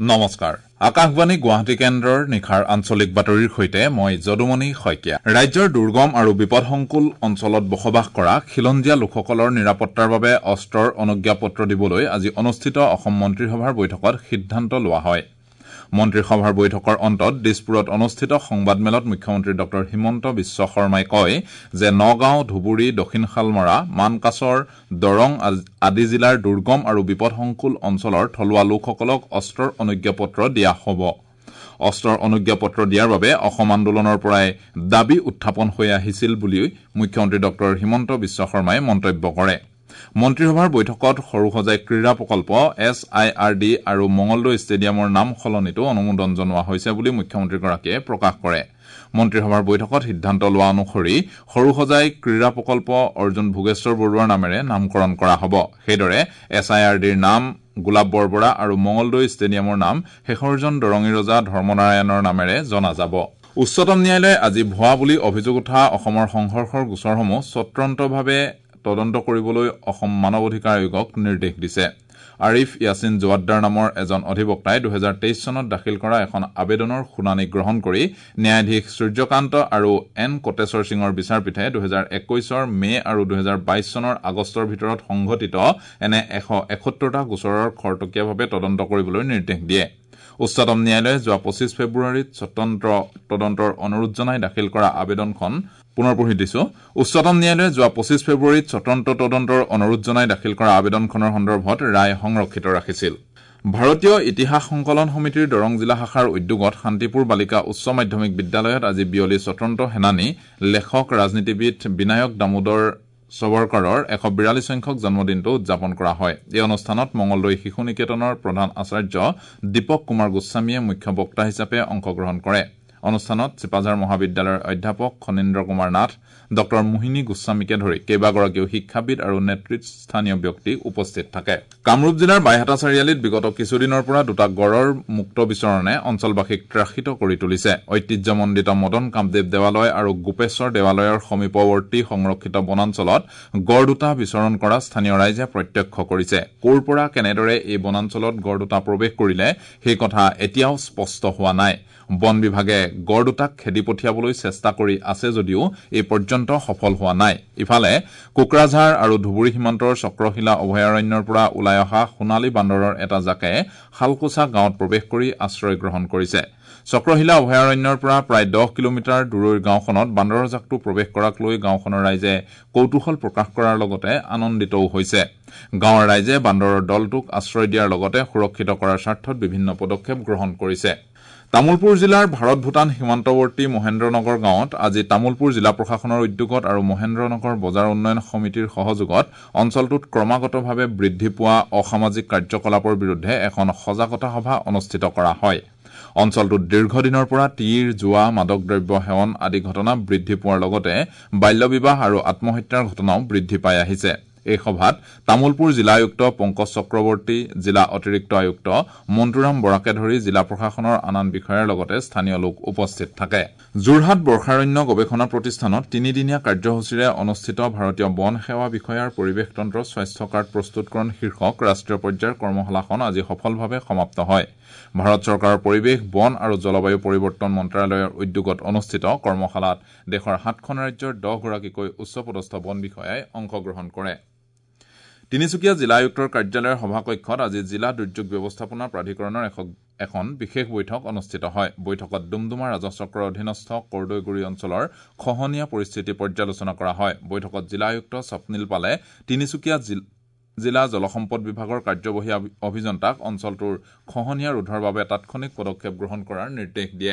নমস্কাৰ আকাশবাণী গুৱাহাটী কেন্দ্ৰৰ নিখাৰ আঞ্চলিক বাতৰিৰ সৈতে মই যদুমণি শইকীয়া ৰাজ্যৰ দুৰ্গম আৰু বিপদসংকুল অঞ্চলত বসবাস কৰা খিলঞ্জীয়া লোকসকলৰ নিৰাপত্তাৰ বাবে অস্ত্ৰৰ অনুজ্ঞাপত্ৰ দিবলৈ আজি অনুষ্ঠিত অসম মন্ত্ৰীসভাৰ বৈঠকত সিদ্ধান্ত লোৱা হয় মন্ত্ৰীসভাৰ বৈঠকৰ অন্তত দিছপুৰত অনুষ্ঠিত সংবাদমেলত মুখ্যমন্ত্ৰী ড হিমন্ত বিশ্ব শৰ্মাই কয় যে নগাঁও ধুবুৰী দক্ষিণ শালমৰা মানকাছৰ দৰং আদি জিলাৰ দুৰ্গম আৰু বিপদসংকুল অঞ্চলৰ থলুৱা লোকসকলক অস্ত্ৰৰ অনুজ্ঞাপত্ৰ দিয়া হ'ব অস্ত্ৰৰ অনুজ্ঞাপত্ৰ দিয়াৰ বাবে অসম আন্দোলনৰ পৰাই দাবী উত্থাপন হৈ আহিছিল বুলি মুখ্যমন্ত্ৰী ড হিমন্ত বিশ্ব শৰ্মাই মন্তব্য কৰে মন্ত্ৰীসভাৰ বৈঠকত সৰুসজাই ক্ৰীড়া প্ৰকল্প SIRD আৰু মঙলদৈ ষ্টেডিয়ামৰ নাম সলনিটো অনুমোদন জনোৱা হৈছে বুলি মুখ্যমন্ত্ৰীগৰাকীয়ে প্ৰকাশ কৰে মন্ত্ৰীসভাৰ বৈঠকত সিদ্ধান্ত লোৱা অনুসৰি সৰুসজাই ক্ৰীড়া প্ৰকল্প অৰ্জুন ভোগেশ্বৰ বৰুৱাৰ নামেৰে নামকৰণ কৰা হ'ব সেইদৰে SIRDৰ নাম গোলাপ বৰবৰা আৰু মঙলদৈ ষ্টেডিয়ামৰ নাম শেষৰজন দৰঙী ৰজা ধৰ্মনাৰায়ণৰ নামেৰে জনা যাব উচ্চতম ন্যায়ালয়ে আজি ভুৱা বুলি অভিযোগ উঠা অসমৰ সংঘৰ্ষৰ গোচৰসমূহ স্বতন্ত্ৰভাৱে তদন্ত কৰিবলৈ অসম মানৱ অধিকাৰ আয়োগক নিৰ্দেশ দিছে আৰিফ ইয়াছিন জোৱাদ্দাৰ নামৰ এজন অধিবক্তাই 2023 চনত দাখিল কৰা এখন আবেদনৰ শুনানি গ্ৰহণ কৰি ন্যায়াধীশ সূৰ্যকান্ত আৰু এন কোটেশ্বৰ সিঙৰ বিচাৰপীঠে 2021 মে আৰু 2022 চনৰ আগষ্টৰ ভিতৰত সংঘটিত এনে 171টা গোচৰৰ খৰতকীয়াভাৱে তদন্ত কৰিবলৈ নিৰ্দেশ দিয়ে উচ্চতম ন্যায়ালয়ে যোৱা 25 ফেব্ৰুৱাৰীত স্বতন্ত্ৰ তদন্তৰ অনুৰোধ জনাই দাখিল কৰা আবেদনখন পুনৰ পঢ়ি দিছো উচ্চতম ন্যায়ালয়ে যোৱা 25 ফেব্ৰুৱাৰীত স্বতন্ত্ৰ তদন্তৰ অনুৰোধ জনাই দাখিল কৰা আবেদনখনৰ সন্দৰ্ভত ৰায় সংৰক্ষিত ৰাখিছিল ভাৰতীয় ইতিহাস সংকলন সমিতিৰ দৰং জিলা শাখাৰ উদ্যোগত শান্তিপুৰ বালিকা উচ্চ মাধ্যমিক বিদ্যালয়ত আজি বিয়লি স্বতন্ত্ৰ সেনানী লেখক ৰাজনীতিবিদ বিনায়ক দামোদৰ সবৰকাৰৰ 142 সংখ্যক জন্মদিনটো উদযাপন কৰা হয় এই অনুষ্ঠানত মঙলদৈ শিশু নিকেতনৰ প্ৰধান আচাৰ্য দীপক কুমাৰ গোস্বামীয়ে মুখ্য বক্তা হিচাপে অংশগ্ৰহণ কৰে অনুষ্ঠানত চিপাঝাৰ মহাবিদ্যালয়ৰ অধ্যাপক খনীন্দ্ৰ কুমাৰ নাথ ড মোহিনী গোস্বামীকে ধৰি কেইবাগৰাকীও শিক্ষাবিদ আৰু নেতৃস্থানীয় ব্যক্তি উপস্থিত থাকে কামৰূপ জিলাৰ বাইহাটা চাৰিআলিত বিগত কিছুদিনৰ পৰা দুটা গড়ৰ মুক্ত বিচৰণে অঞ্চলবাসীক ত্ৰাসিত কৰি তুলিছে ঐতিহ্যমণ্ডিত মদন কামদেৱ দেৱালয় আৰু গোপেশ্বৰ দেৱালয়ৰ সমীপৱৰ্তী সংৰক্ষিত বনাঞ্চলত গড় দুটা বিচৰণ কৰা স্থানীয় ৰাইজে প্ৰত্যক্ষ কৰিছে ক'ৰ পৰা কেনেদৰে এই বনাঞ্চলত গড় দুটা প্ৰৱেশ কৰিলে সেই কথা এতিয়াও স্পষ্ট হোৱা নাই বন বিভাগে গড় দুটাক খেদি পঠিয়াবলৈ চেষ্টা কৰি আছে যদিও এই পৰ্যন্ত সফল হোৱা নাই ইফালে কোকৰাঝাৰ আৰু ধুবুৰী সীমান্তৰ চক্ৰশিলা অভয়াৰণ্যৰ পৰা ওলাই অহা সোণালী বান্দৰৰ এটা জাকে শালকোছা গাঁৱত প্ৰৱেশ কৰি আশ্ৰয় গ্ৰহণ কৰিছে চক্ৰশিলা অভয়াৰণ্যৰ পৰা প্ৰায় 10 কিলোমিটাৰ দূৰৰ গাঁওখনত বান্দৰৰ জাকটো প্ৰৱেশ কৰাক লৈ গাঁওখনৰ ৰাইজে কৌতুহল প্ৰকাশ কৰাৰ লগতে আনন্দিতও হৈছে গাঁৱৰ ৰাইজে বান্দৰৰ দলটোক আশ্ৰয় দিয়াৰ লগতে সুৰক্ষিত কৰাৰ স্বাৰ্থত বিভিন্ন পদক্ষেপ গ্ৰহণ কৰিছে তামুলপুৰ জিলাৰ ভাৰত-ভূটান সীমান্তৱৰ্তী মহেন্দ্ৰনগৰ গাঁৱত আজি তামুলপুৰ জিলা প্ৰশাসনৰ উদ্যোগত আৰু মহেন্দ্ৰনগৰ বজাৰ উন্নয়ন সমিতিৰ সহযোগত অঞ্চলটোত ক্ৰমাগতভাৱে বৃদ্ধি পোৱা অসামাজিক কাৰ্যকলাপৰ বিৰুদ্ধে এখন সজাগতা সভা অনুষ্ঠিত কৰা হয় অঞ্চলটোত দীৰ্ঘদিনৰ পৰা তীৰ জুৱা মাদক দ্ৰব্য সেৱন আদি ঘটনা বৃদ্ধি পোৱাৰ লগতে বাল্য বিবাহ আৰু আত্মহত্যাৰ ঘটনাও বৃদ্ধি পাই আহিছে এই সভাত তামুলপুৰ জিলা আয়ুক্ত পংকজ চক্ৰৱৰ্তী জিলা অতিৰিক্ত আয়ুক্ত মন্টুৰাম বৰাকে ধৰি জিলা প্ৰশাসনৰ আন বিষয়াৰ লগতে স্থানীয় লোক উপস্থিত থাকে যোৰহাট বৰ্ষাৰণ্য গৱেষণা প্ৰতিষ্ঠানত 3দিনীয়া কাৰ্যসূচীৰে অনুষ্ঠিত ভাৰতীয় বন সেৱা বিষয়াৰ পৰিৱেশতন্ত্ৰ স্বাস্থ্য কাৰ্ড প্ৰস্তুতকৰণ শীৰ্ষক ৰাষ্ট্ৰীয় পৰ্যায়ৰ কৰ্মশালাখন আজি সফলভাৱে সমাপ্ত হয় ভাৰত চৰকাৰৰ পৰিৱেশ বন আৰু জলবায়ু পৰিৱৰ্তন মন্ত্ৰালয়ৰ উদ্যোগত অনুষ্ঠিত কৰ্মশালাত দেশৰ 7খন ৰাজ্যৰ 10গৰাকীকৈ উচ্চপদস্থ বন বিষয়াই অংশগ্ৰহণ কৰে তিনিচুকীয়া জিলা আয়ুক্তৰ কাৰ্যালয়ৰ সভাকক্ষত আজি জিলা দুৰ্যোগ ব্যৱস্থাপনা প্ৰাধিকৰণৰ এখন বিশেষ বৈঠক অনুষ্ঠিত হয় বৈঠকত ডুমডুমা ৰাজচক্ৰৰ অধীনস্থ কৰ্দৈগুৰি অঞ্চলৰ খহনীয়া পৰিস্থিতি পৰ্যালোচনা কৰা হয় বৈঠকত জিলা আয়ুক্ত স্বপ্নিল পালে তিনিচুকীয়া জিলা জলসম্পদ বিভাগৰ কাৰ্যবাহী অভিযন্তাক অঞ্চলটোৰ খহনীয়া ৰোধৰ বাবে তাৎক্ষণিক পদক্ষেপ গ্ৰহণ কৰাৰ নিৰ্দেশ দিয়ে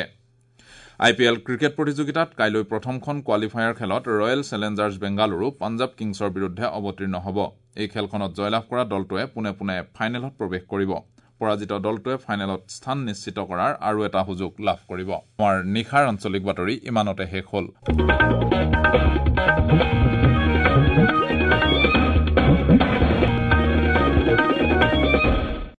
IPL ক্ৰিকেট প্ৰতিযোগিতাত কাইলৈ প্ৰথমখন কোৱালিফায়াৰ খেলত ৰয়েল চেলেঞ্জাৰ্ছ বেংগালুৰু পাঞ্জাব কিংছৰ বিৰুদ্ধে অৱতীৰ্ণ হ'ব এই খেলখনত জয়লাভ কৰা দলটোৱে পুনে ফাইনেলত প্ৰৱেশ কৰিব পৰাজিত দলটোৱে ফাইনেলত স্থান নিশ্চিত কৰাৰ আৰু এটা সুযোগ লাভ কৰিব আমাৰ নিখাৰ আঞ্চলিক বাতৰি ইমানতে শেষ হ'ল